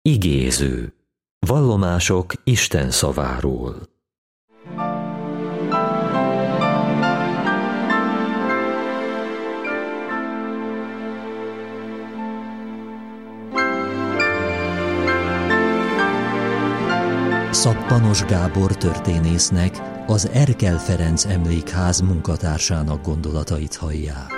Igéző. Vallomások Isten szaváról. Szappanos Gábor történésznek, az Erkel Ferenc Emlékház munkatársának gondolatait hallják.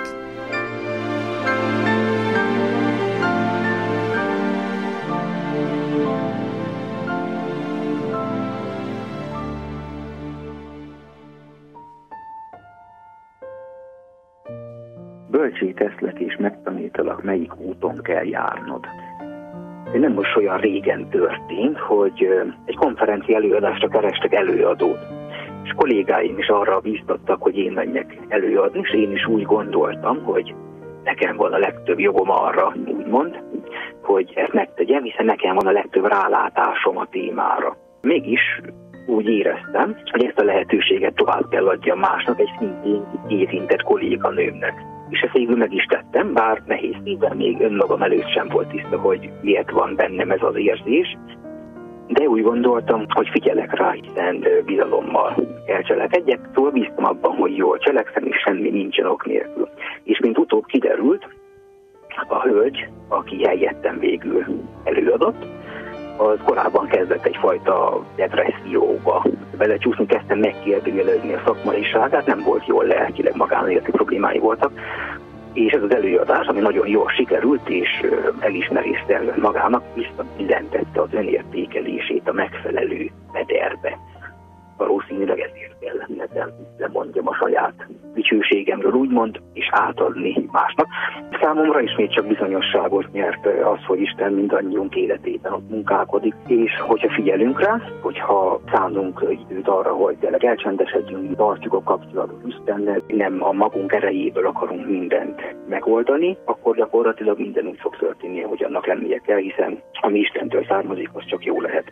Bölcsé teszlek és megtanítalak, melyik úton kell járnod. Nem most olyan régen történt, hogy egy konferencia előadásra kerestek előadót. És kollégáim is arra bíztattak, hogy én menjek előadni, és én is úgy gondoltam, hogy nekem van a legtöbb jogom arra, úgymond, hogy ezt megtegyem, hiszen nekem van a legtöbb rálátásom a témára. Mégis úgy éreztem, hogy ezt a lehetőséget tovább kell adjam másnak, egy szintén érintett kolléganőmnek. És ezt végül meg is tettem, bár nehéz szívvel, még önmagam előtt sem volt tiszta, hogy miért van bennem ez az érzés. De úgy gondoltam, hogy figyelek rá, hiszen bizalommal kell cselekedjek, szóval bíztam abban, hogy jól cselekszem, és semmi nincsen ok nélkül. És mint utóbb kiderült, a hölgy, aki helyettem végül előadott, az korábban kezdett egyfajta depresszióba belecsúszni, kezdtem megkérdőjelezni a szakmaiságát, nem volt jól lelkileg, magánéleti problémái voltak, és ez az előadás, ami nagyon jól sikerült, és elismerést szerzett magának, visszabillentette az önértékelését a megfelelő mederbe. Valószínűleg ezért kell nekem lemondjam a saját dicsőségemről, úgymond, és átadni másnak. Számomra ismét csak bizonyosságot nyert az, hogy Isten mindannyiunk életében ott munkálkodik, és hogyha figyelünk rá, hogyha szánunk időt arra, hogy tényleg elcsendesedjünk, tartjuk a kapcsolatot Istennel, nem a magunk erejéből akarunk mindent megoldani, akkor gyakorlatilag minden úgy fog történni, hogy annak lennie kell, hiszen ami Istentől származik, az csak jó lehet.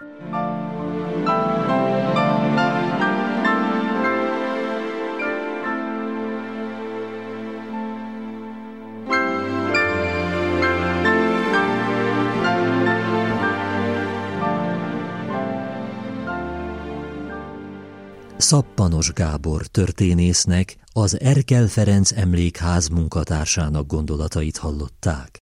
Szappanos Gábor történésznek, az Erkel Ferenc Emlékház munkatársának gondolatait hallották.